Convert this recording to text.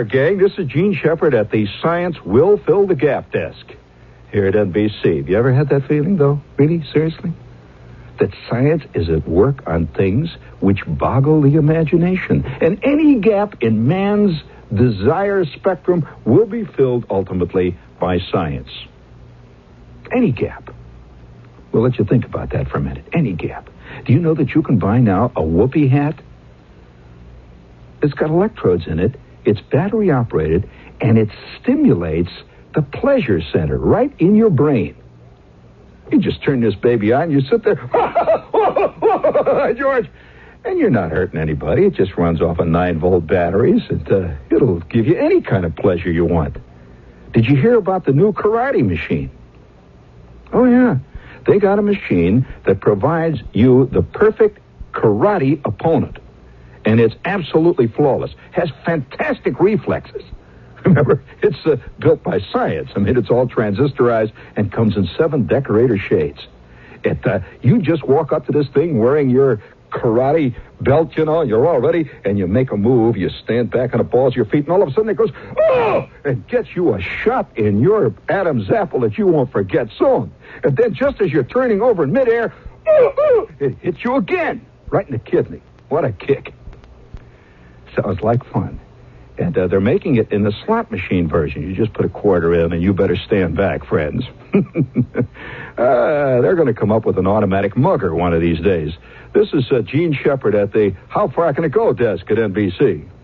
there, gang. This is Gene Shepard at the Science Will Fill the Gap desk here at NBC. Have you ever had that feeling, though? Really? Seriously? That science is at work on things which boggle the imagination. And any gap in man's desire spectrum will be filled ultimately by science. Any gap. We'll let you think about that for a minute. Any gap. Do you know that you can buy now a whoopee hat? It's got electrodes in it. It's battery operated, and it stimulates the pleasure center right in your brain. You just turn this baby on, you sit there, George, and you're not hurting anybody. It just runs off of 9-volt batteries. It'll give you any kind of pleasure you want. Did you hear about the new karate machine? Oh, yeah. They got a machine that provides you the perfect karate opponent. And it's absolutely flawless. Has fantastic reflexes. Remember, it's built by science. I mean, it's all transistorized and comes in 7 decorator shades. You just walk up to this thing wearing your karate belt, you're all ready, and you make a move, you stand back on the balls of your feet, and all of a sudden it goes, oh, and gets you a shot in your Adam's apple that you won't forget soon. And then just as you're turning over in midair, it hits you again, right in the kidney. What a kick. Sounds like fun. And they're making it in the slot machine version. You just put a quarter in, and you better stand back, friends. They're going to come up with an automatic mugger one of these days. This is Gene Shepard at the How Far Can It Go desk at NBC.